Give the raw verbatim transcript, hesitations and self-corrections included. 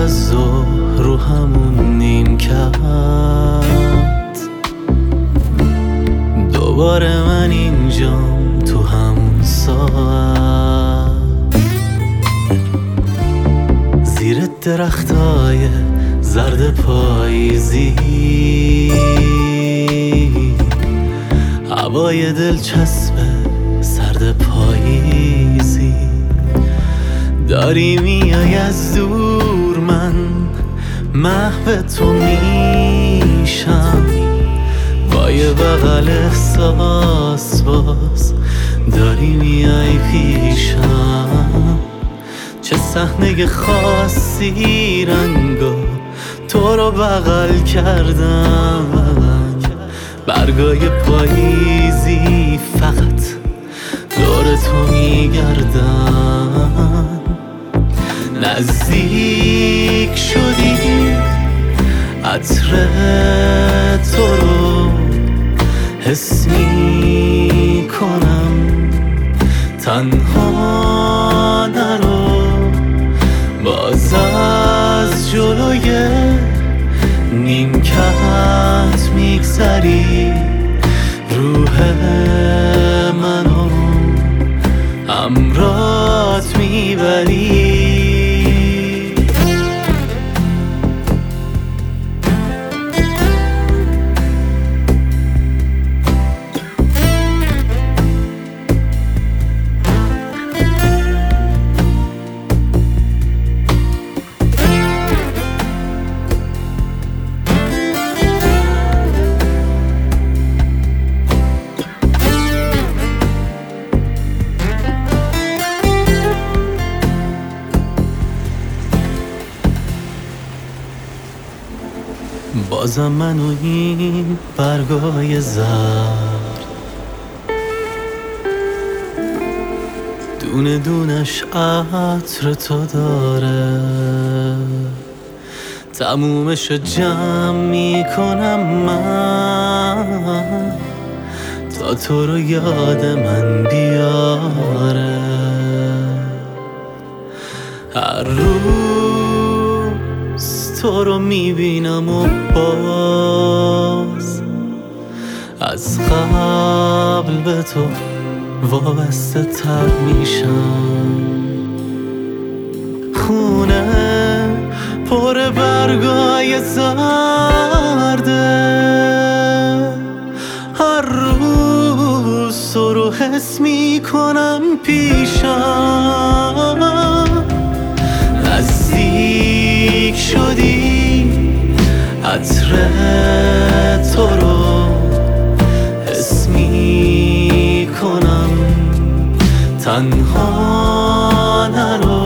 از ظهر رو همون نیمکت دوباره من اینجام تو همون ساعت زیر درختای زرد پاییزی هوای دلچسب سرد پاییزی داری میای از دور من محو تو میشم با یه بغل احساس باز داری میای پیشم چه صحنه خاصی رنگا تو رو بغل کردم برگای پاییزی فقط دور تو میگردن نزدیک شدی عطر تو رو حس میکنم تنها نرو باز از جلوی نیمکت میگذری روح منو همراهت میبری بازم من و این برگای زرد دونه دونش عطر تو داره تمومش جمع میکنم من تا تو رو یاد من بیاره هر روز تو رو میبینم و باز از قبل به تو وابسته تر میشم خونه پر برگای زرده هر روز تو رو حس میکنم پیشم نزدیک شدی عطر تو رو حس میکنم تنها نرو